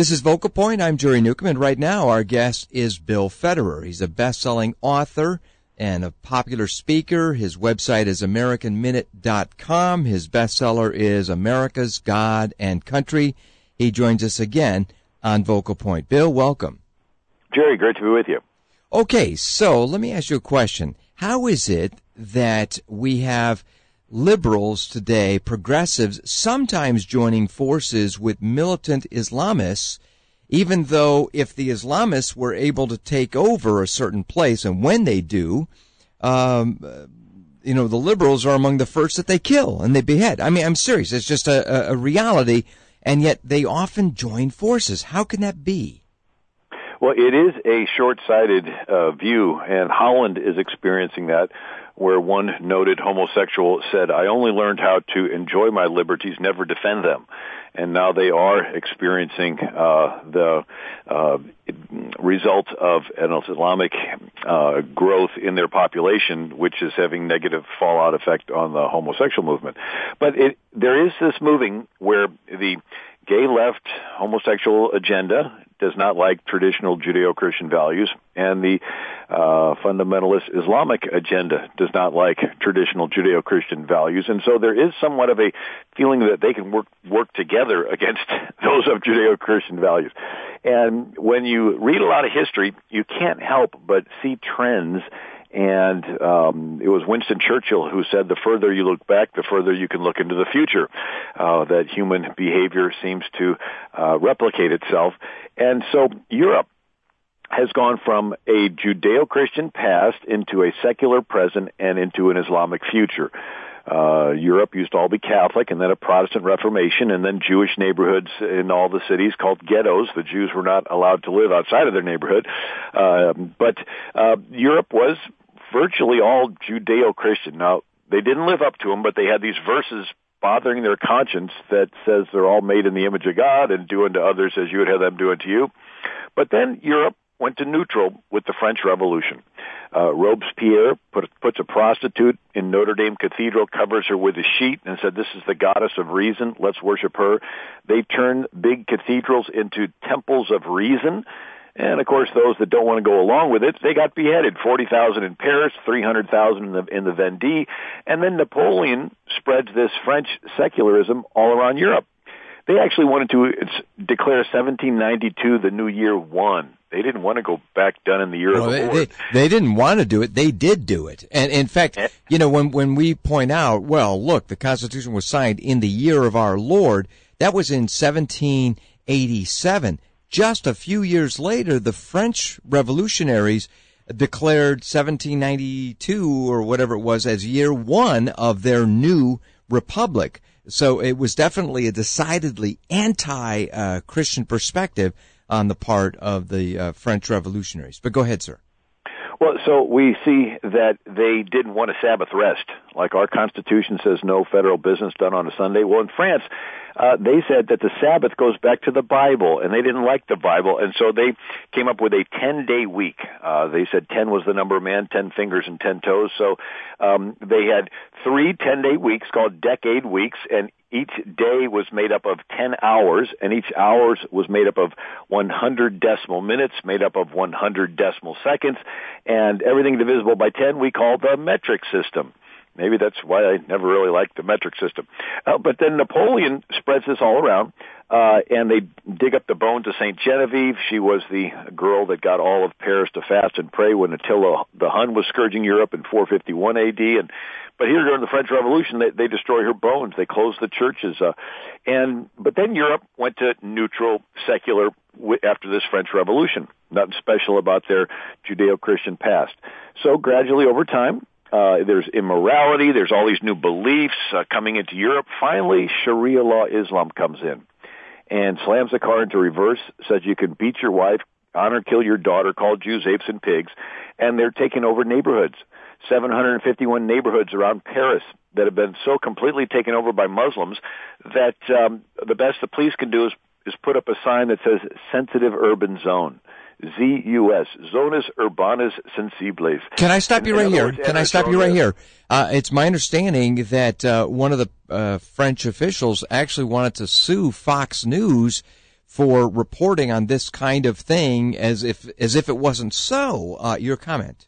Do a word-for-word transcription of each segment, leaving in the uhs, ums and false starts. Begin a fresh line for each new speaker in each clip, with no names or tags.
This is Vocal Point. I'm Jerry Newcomb, and right now our guest is Bill Federer. He's a best-selling author and a popular speaker. His website is American Minute dot com. His bestseller is America's God and Country. He joins us again on Vocal Point. Bill, welcome.
Jerry, great to be with you.
Okay, so let me ask you a question. How is it that we have liberals today, progressives, sometimes joining forces with militant Islamists, even though if the Islamists were able to take over a certain place, and when they do, um, you know, the liberals are among the first that they kill and they behead. I mean, I'm serious. It's just a, a reality, and yet they often join forces. How can that be?
Well, it is a short-sighted uh, view, and Holland is experiencing that, where one noted homosexual said, I only learned how to enjoy my liberties, never defend them. And now they are experiencing uh, the uh, result of an Islamic uh, growth in their population, which is having negative fallout effect on the homosexual movement. But it, there is this moving where the gay left homosexual agenda does not like traditional Judeo-Christian values, and the uh, fundamentalist Islamic agenda does not like traditional Judeo-Christian values. And so there is somewhat of a feeling that they can work work together against those of Judeo-Christian values. And when you read a lot of history, you can't help but see trends. And um, it was Winston Churchill who said, the further you look back, the further you can look into the future, uh, that human behavior seems to uh, replicate itself. And so Europe has gone from a Judeo-Christian past into a secular present and into an Islamic future. Uh, Europe used to all be Catholic, and then a Protestant Reformation, and then Jewish neighborhoods in all the cities called ghettos. The Jews were not allowed to live outside of their neighborhood. Uh, but uh, Europe was virtually all Judeo-Christian. Now, they didn't live up to them, but they had these verses bothering their conscience that says they're all made in the image of God and do unto others as you would have them do unto you. But then Europe went to neutral with the French Revolution. Uh, Robespierre put, puts a prostitute in Notre Dame Cathedral, covers her with a sheet, and said, this is the goddess of reason, let's worship her. They turned big cathedrals into temples of reason. And, of course, those that don't want to go along with it, they got beheaded. forty thousand in Paris, three hundred thousand in the, in the Vendée. And then Napoleon spreads this French secularism all around Europe. They actually wanted to declare seventeen ninety-two the new year one. They didn't want to go back down in the year well, of the
they,
Lord.
They, they didn't want to do it. They did do it. And, in fact, you know, when, when we point out, well, look, the Constitution was signed in the year of our Lord, that was in seventeen eighty-seven. Just a few years later, the French revolutionaries declared seventeen ninety-two or whatever it was as year one of their new republic. So it was definitely a decidedly anti-Christian uh, perspective on the part of the uh, French revolutionaries. But go ahead, sir.
Well, so we see that they didn't want a Sabbath rest. Like our Constitution says no federal business done on a Sunday. Well, in France, uh, they said that the Sabbath goes back to the Bible, and they didn't like the Bible, and so they came up with a ten-day week. Uh, they said ten was the number of man, ten fingers and ten toes. So um, they had three ten-day weeks called decade weeks, and each day was made up of ten hours, and each hour was made up of one hundred decimal minutes, made up of one hundred decimal seconds, and everything divisible by ten we call the metric system. Maybe that's why I never really liked the metric system. Uh, but then Napoleon spreads this all around, uh, and they dig up the bones of Saint Genevieve. She was the girl that got all of Paris to fast and pray when Attila the Hun was scourging Europe in four fifty-one A D. And but here during the French Revolution, they, they destroy her bones. They close the churches. Uh, and but then Europe went to neutral, secular w- after this French Revolution. Nothing special about their Judeo-Christian past. So gradually over time, Uh, there's immorality, there's all these new beliefs uh, coming into Europe. Finally, Sharia law Islam comes in and slams the car into reverse, says you can beat your wife, honor, kill your daughter, call Jews apes and pigs, and they're taking over neighborhoods. seven hundred fifty-one neighborhoods around Paris that have been so completely taken over by Muslims that um, the best the police can do is, is put up a sign that says Sensitive Urban Zone. Z U S, Zonas Urbanas Sensibles.
Can I stop you right here? Can I stop you right here? Uh, it's my understanding that uh, one of the uh, French officials actually wanted to sue Fox News for reporting on this kind of thing as if as if it wasn't so. Uh, your comment?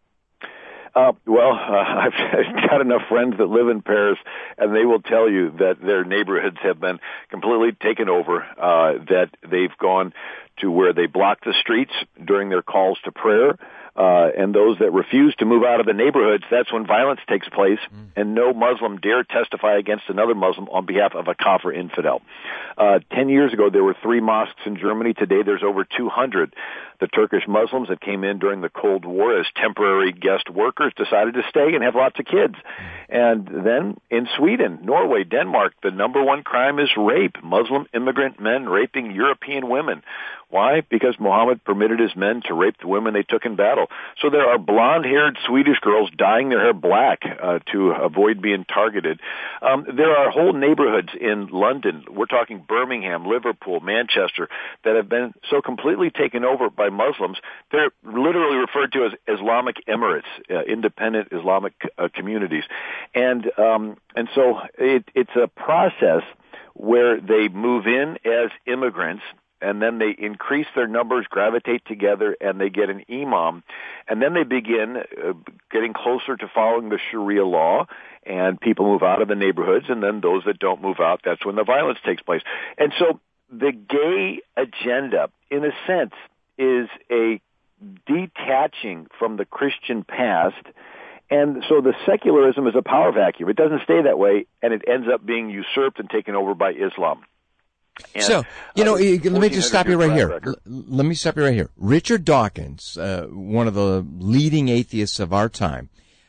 Uh, well, uh, I've got enough friends that live in Paris, and they will tell you that their neighborhoods have been completely taken over, uh, that they've gone to where they block the streets during their calls to prayer, uh, and those that refuse to move out of the neighborhoods, that's when violence takes place, mm. and no Muslim dare testify against another Muslim on behalf of a kafir infidel. Uh, ten years ago, there were three mosques in Germany. Today, there's over two hundred. The Turkish Muslims that came in during the Cold War as temporary guest workers decided to stay and have lots of kids. And then in Sweden, Norway, Denmark, the number one crime is rape. Muslim immigrant men raping European women. Why? Because Muhammad permitted his men to rape the women they took in battle. So there are blonde-haired Swedish girls dyeing their hair black uh, to avoid being targeted. Um, there are whole neighborhoods in London, we're talking Birmingham, Liverpool, Manchester, that have been so completely taken over by Muslims, they're literally referred to as Islamic Emirates, uh, independent Islamic uh, communities. And um, and so it, it's a process where they move in as immigrants, and then they increase their numbers, gravitate together, and they get an imam. And then they begin uh, getting closer to following the Sharia law, and people move out of the neighborhoods, and then those that don't move out, that's when the violence takes place. And so the gay agenda, in a sense, is a detaching from the Christian past. And so the secularism is a power vacuum. It doesn't stay that way, and it ends up being usurped and taken over by Islam. And,
so, you know, uh, let me just stop you right here.
Record.
Let me stop you right here. Richard Dawkins, uh, one of the leading atheists of our time,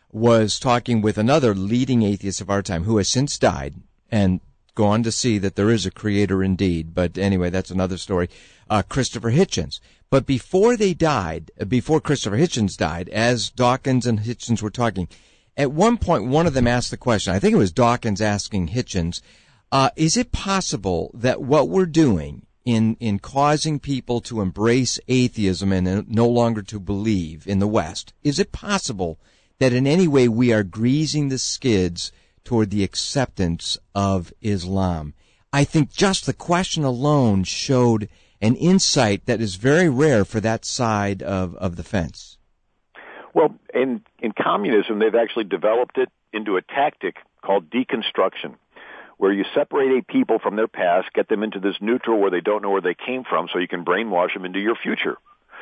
was talking with another leading atheist of our time who has since died and gone to see that there is a creator indeed. But anyway, that's another story. Uh, Christopher Hitchens. But before they died, before Christopher Hitchens died, as Dawkins and Hitchens were talking, at one point one of them asked the question, I think it was Dawkins asking Hitchens, uh, is it possible that what we're doing in, in causing people to embrace atheism and no longer to believe in the West, is it possible that in any way we are greasing the skids toward the acceptance of Islam? I think just the question alone showed an insight that is very rare for that side of, of the fence.
Well, in, in communism, they've actually developed it into a tactic called deconstruction, where you separate a people from their past, get them into this neutral where they don't know where they came from, so you can brainwash them into your future.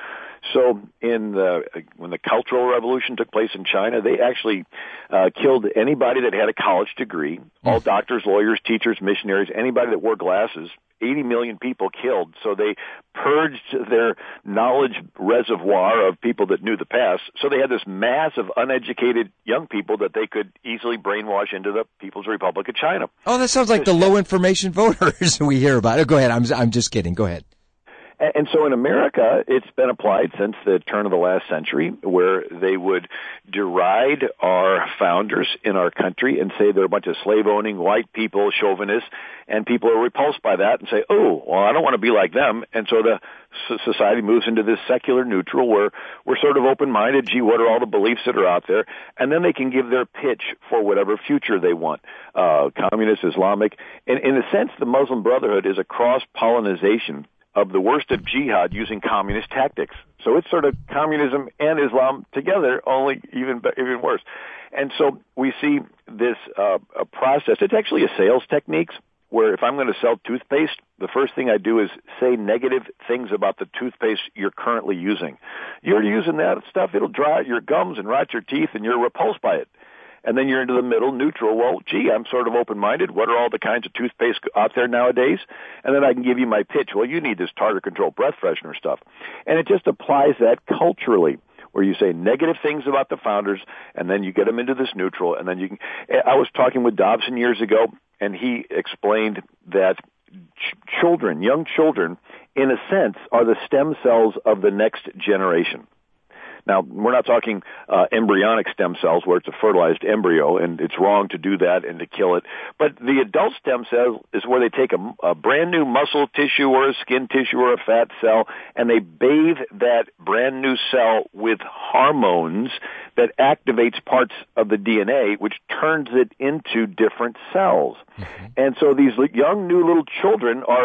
So in the, when the Cultural Revolution took place in China, they actually uh, killed anybody that had a college degree, all doctors, lawyers, teachers, missionaries, anybody that wore glasses. eighty million people killed. So they purged their knowledge reservoir of people that knew the past. So they had this mass of uneducated young people that they could easily brainwash into the People's Republic of China.
Oh, that sounds like the low information voters we hear about. Go ahead. I'm I'm just kidding. Go ahead.
And so in America, it's been applied since the turn of the last century, where they would deride our founders in our country and say they're a bunch of slave-owning white people, chauvinists, and people are repulsed by that and say, oh, well, I don't want to be like them. And so the society moves into this secular neutral where we're sort of open-minded, gee, what are all the beliefs that are out there? And then they can give their pitch for whatever future they want, uh, communist, Islamic. And in a sense, the Muslim Brotherhood is a cross-pollination of the worst of jihad using communist tactics. So it's sort of communism and Islam together, only even even worse. And so we see this uh, a process. It's actually a sales technique where if I'm going to sell toothpaste, the first thing I do is say negative things about the toothpaste you're currently using. You're using that stuff, it'll dry out your gums and rot your teeth, and you're repulsed by it. And then you're into the middle, neutral. Well, gee, I'm sort of open-minded. What are all the kinds of toothpaste out there nowadays? And then I can give you my pitch. Well, you need this tartar-controlled breath freshener stuff. And it just applies that culturally, where you say negative things about the founders, and then you get them into this neutral. And then you can. I was talking with Dobson years ago, and he explained that ch- children, young children, in a sense, are the stem cells of the next generation. Now, we're not talking uh, embryonic stem cells where it's a fertilized embryo, and it's wrong to do that and to kill it. But the adult stem cell is where they take a, a brand new muscle tissue or a skin tissue or a fat cell, and they bathe that brand new cell with hormones that activates parts of the D N A, which turns it into different cells. Mm-hmm. And so these young, new little children are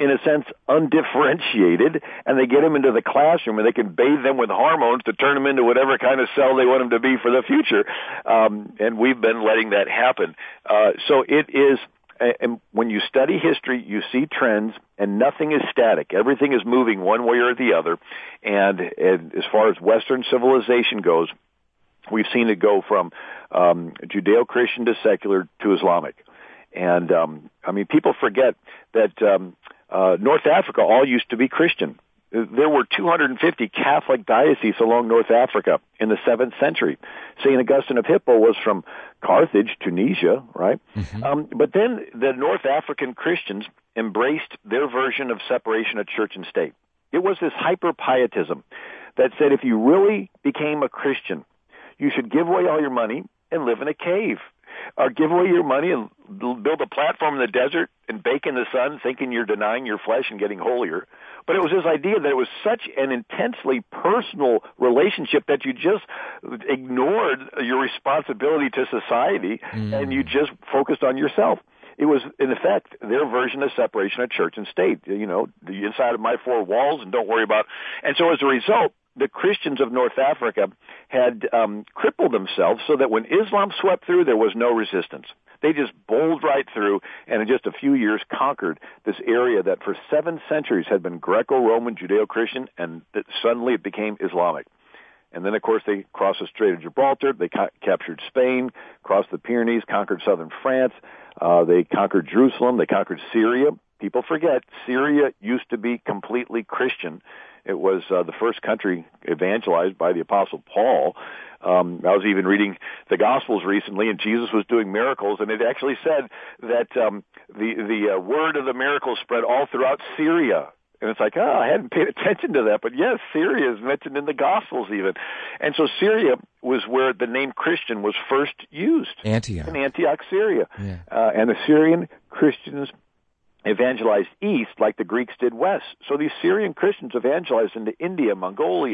in a sense, undifferentiated, and they get them into the classroom, and they can bathe them with hormones to turn them into whatever kind of cell they want them to be for the future. Um, and we've been letting that happen. Uh, so it is, and when you study history, you see trends, and nothing is static. Everything is moving one way or the other. And, and as far as Western civilization goes, we've seen it go from um, Judeo-Christian to secular to Islamic. And, um, I mean, people forget that um, uh, North Africa all used to be Christian. There were two hundred fifty Catholic dioceses along North Africa in the seventh century. Saint Augustine of Hippo was from Carthage, Tunisia, right? Mm-hmm. Um, but then the North African Christians embraced their version of separation of church and state. It was this hyper-pietism that said if you really became a Christian, you should give away all your money and live in a cave. Or give away your money and build a platform in the desert and bake in the sun thinking you're denying your flesh and getting holier. But it was this idea that it was such an intensely personal relationship that you just ignored your responsibility to society mm. and you just focused on yourself. It was, in effect, their version of separation of church and state. You know, the inside of my four walls and don't worry about. And so as a result, the Christians of North Africa had um, crippled themselves so that when Islam swept through, there was no resistance. They just bowled right through and in just a few years conquered this area that for seven centuries had been Greco-Roman, Judeo-Christian, and that suddenly it became Islamic. And then, of course, they crossed the Strait of Gibraltar. They ca- captured Spain, crossed the Pyrenees, conquered southern France. Uh, they conquered Jerusalem. They conquered Syria. People forget, Syria used to be completely Christian. It was uh, the first country evangelized by the Apostle Paul. Um, I was even reading the Gospels recently, and Jesus was doing miracles, and it actually said that um, the the uh, word of the miracle spread all throughout Syria. And it's like, oh, I hadn't paid attention to that, but yes, Syria is mentioned in the Gospels even. And so Syria was where the name Christian was first used.
Antioch.
In Antioch, Syria.
Yeah.
Uh, and the Syrian Christians evangelized east like the Greeks did west. So these Syrian Christians evangelized into India, Mongolia,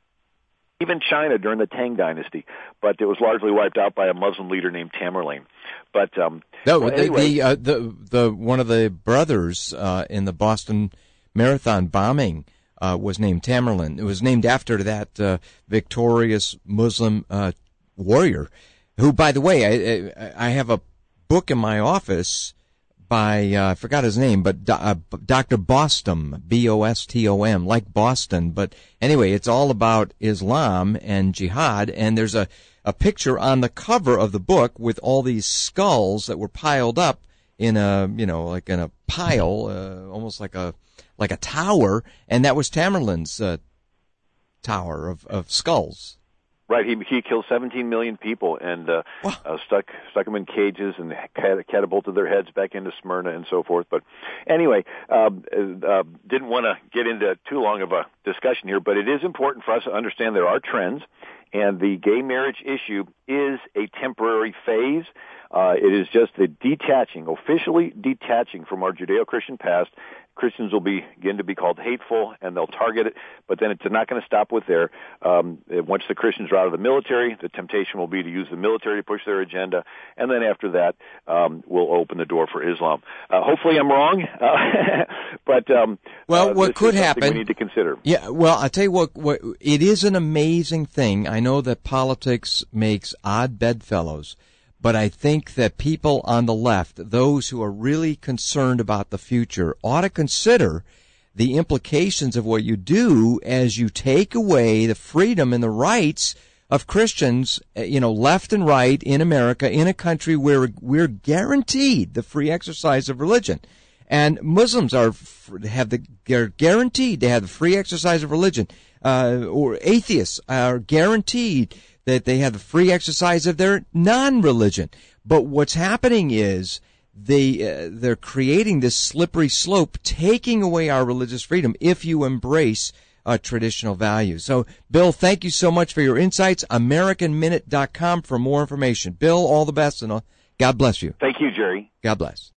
even China during the Tang Dynasty, but it was largely wiped out by a Muslim leader named Tamerlane. But um,
no,
well,
the,
anyway.
the, uh, the the one of the brothers uh, in the Boston Marathon bombing uh, was named Tamerlane. It was named after that uh, victorious Muslim uh, warrior, who, by the way, I, I have a book in my office by, uh, I forgot his name, but uh, Doctor Bostom, B O S T O M, like Boston. But anyway, it's all about Islam and jihad, and there's a, a picture on the cover of the book with all these skulls that were piled up in a, you know, like in a pile, uh, almost like a like a tower, and that was Tamerlane's uh, tower of, of skulls.
Right, he he killed seventeen million people and uh, uh, stuck stuck them in cages and catapulted their heads back into Smyrna and so forth. But anyway, uh, uh, didn't want to get into too long of a discussion here, but it is important for us to understand there are trends, and the gay marriage issue is a temporary phase. Uh, it is just the detaching, officially detaching from our Judeo-Christian past. Christians will be, begin to be called hateful, and they'll target it, but then it's not going to stop with there. Um, once the Christians are out of the military, the temptation will be to use the military to push their agenda, and then after that, um, we'll open the door for Islam. Uh, hopefully I'm wrong, uh, but um,
well,
uh,
what could happen?
We need to consider.
Yeah, well, I'll tell you what, what. It is an amazing thing. I know that politics makes odd bedfellows. But I think that people on the left, those who are really concerned about the future, ought to consider the implications of what you do as you take away the freedom and the rights of Christians, you know, left and right in America, in a country where we're guaranteed the free exercise of religion. And Muslims are have the they're guaranteed to have the free exercise of religion, uh, or atheists are guaranteed that they have the free exercise of their non-religion. But what's happening is they, uh, they're creating this slippery slope, taking away our religious freedom if you embrace uh, traditional values. So, Bill, thank you so much for your insights. American Minute dot com for more information. Bill, all the best, and God bless you.
Thank you, Jerry.
God bless.